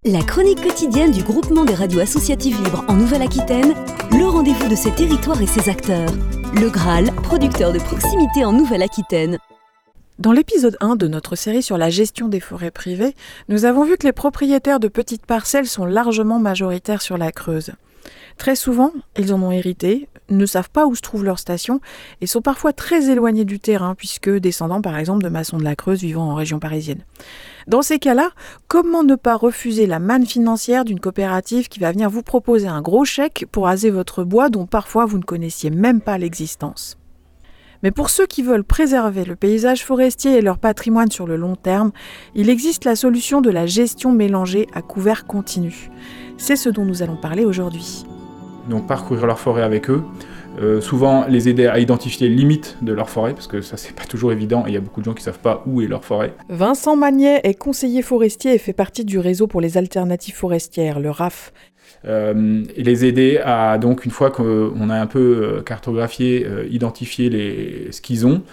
La chronique quotidienne du groupement des radios associatives libres en Nouvelle-Aquitaine, le rendez-vous de ses territoires et ses acteurs. Le Graal, producteur de proximité en Nouvelle-Aquitaine. Dans l'épisode 1 de notre série sur la gestion des forêts privées, nous avons vu que les propriétaires de petites parcelles sont largement majoritaires sur la Creuse. Très souvent, ils en ont hérité, ne savent pas où se trouve leur station et sont parfois très éloignés du terrain puisque descendants par exemple de maçons de la Creuse vivant en région parisienne. Dans ces cas-là, comment ne pas refuser la manne financière d'une coopérative qui va venir vous proposer un gros chèque pour raser votre bois dont parfois vous ne connaissiez même pas l'existence ? Mais pour ceux qui veulent préserver le paysage forestier et leur patrimoine sur le long terme, il existe la solution de la gestion mélangée à couvert continu. C'est ce dont nous allons parler aujourd'hui. Donc parcourir leur forêt avec eux, souvent les aider à identifier les limites de leur forêt, parce que ça c'est pas toujours évident et il y a beaucoup de gens qui savent pas où est leur forêt. Vincent Magnet est conseiller forestier et fait partie du réseau pour les alternatives forestières, le RAF. Et les aider à, donc une fois qu'on a un peu cartographié, identifié ce qu'ils ont,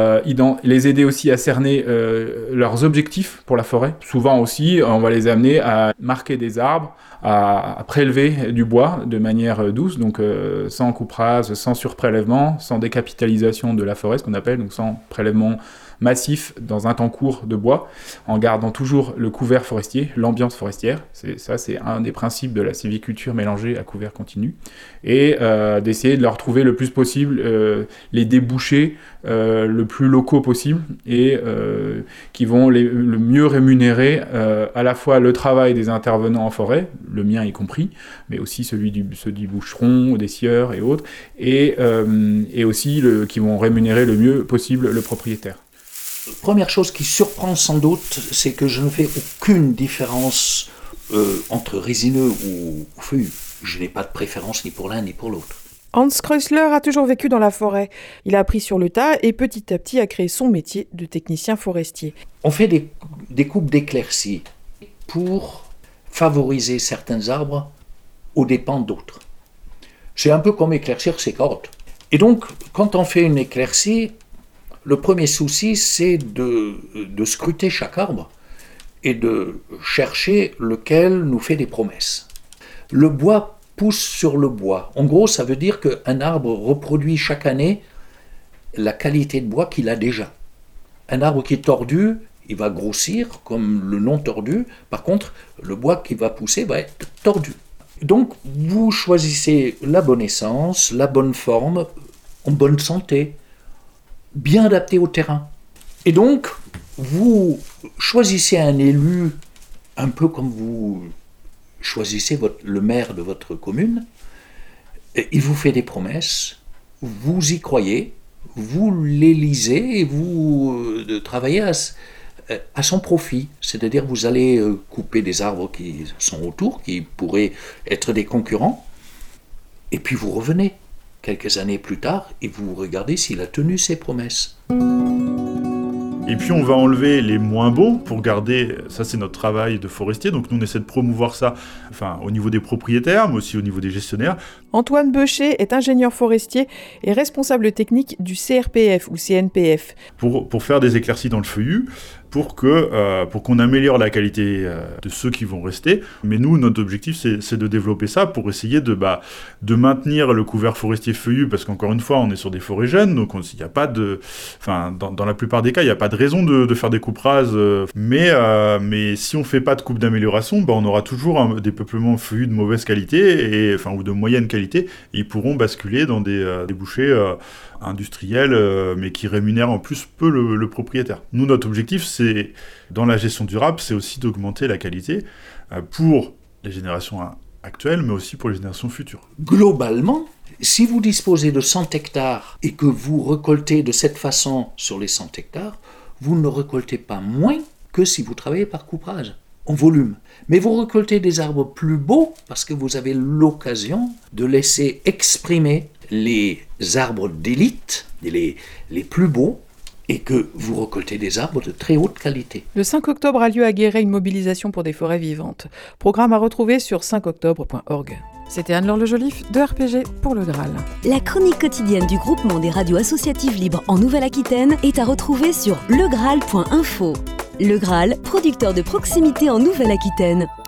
les aider aussi à cerner leurs objectifs pour la forêt. Souvent aussi, on va les amener à marquer des arbres, à prélever du bois de manière douce, donc sans coupe rase, sans surprélèvement, sans décapitalisation de la forêt, ce qu'on appelle, donc sans prélèvement massif dans un temps court de bois, en gardant toujours le couvert forestier, l'ambiance forestière. C'est un des principes de la sylviculture mélangée à couvert continu. Et d'essayer de leur trouver le plus possible les débouchés le plus locaux possible et qui vont le mieux rémunérer à la fois le travail des intervenants en forêt, le mien y compris, mais aussi ceux du bûcheron, des scieurs et autres, et aussi qui vont rémunérer le mieux possible le propriétaire. Première chose qui surprend sans doute, c'est que je ne fais aucune différence entre résineux ou feuillus. Je n'ai pas de préférence ni pour l'un ni pour l'autre. Hans Kreusler a toujours vécu dans la forêt. Il a appris sur le tas et petit à petit a créé son métier de technicien forestier. On fait des coupes d'éclaircies pour favoriser certains arbres aux dépens d'autres. C'est un peu comme éclaircir ses carottes. Et donc, quand on fait une éclaircie, le premier souci, c'est de scruter chaque arbre et de chercher lequel nous fait des promesses. Le bois pousse sur le bois. En gros, ça veut dire qu'un arbre reproduit chaque année la qualité de bois qu'il a déjà. Un arbre qui est tordu, il va grossir comme le non tordu. Par contre, le bois qui va pousser va être tordu. Donc, vous choisissez la bonne essence, la bonne forme, en bonne santé, bien adapté au terrain. Et donc, vous choisissez un élu un peu comme vous choisissez le maire de votre commune. Il vous fait des promesses, vous y croyez, vous l'élisez et vous travaillez à son profit. C'est-à-dire vous allez couper des arbres qui sont autour, qui pourraient être des concurrents, et puis vous revenez quelques années plus tard, et vous regardez s'il a tenu ses promesses. Et puis on va enlever les moins bons pour garder, ça c'est notre travail de forestier, donc nous on essaie de promouvoir ça au niveau des propriétaires, mais aussi au niveau des gestionnaires. Antoine Beucher est ingénieur forestier et responsable technique du CRPF ou CNPF. Pour faire des éclaircies dans le feuillu, pour qu'on améliore la qualité de ceux qui vont rester. Mais nous, notre objectif, c'est de développer ça pour essayer de maintenir le couvert forestier feuillu, parce qu'encore une fois, on est sur des forêts jeunes, donc il n'y a pas dans la plupart des cas, il n'y a pas de raison de faire des coupes rases. Mais si on ne fait pas de coupe d'amélioration, on aura toujours des peuplements feuillus de mauvaise qualité, ou de moyenne qualité, et ils pourront basculer dans des bouchers industriels, mais qui rémunèrent en plus peu le propriétaire. Nous, notre objectif, c'est, dans la gestion durable, c'est aussi d'augmenter la qualité pour les générations actuelles, mais aussi pour les générations futures. Globalement, si vous disposez de 100 hectares et que vous récoltez de cette façon sur les 100 hectares, vous ne récoltez pas moins que si vous travaillez par couperage, en volume. Mais vous récoltez des arbres plus beaux parce que vous avez l'occasion de laisser exprimer les arbres d'élite, les plus beaux, et que vous récoltez des arbres de très haute qualité. Le 5 octobre a lieu à Guéret une mobilisation pour des forêts vivantes. Programme à retrouver sur 5octobre.org. C'était Anne-Laure Le Joliffe de RPG pour le Graal. La chronique quotidienne du groupement des radios associatives libres en Nouvelle-Aquitaine est à retrouver sur legraal.info. Le Graal, producteur de proximité en Nouvelle-Aquitaine.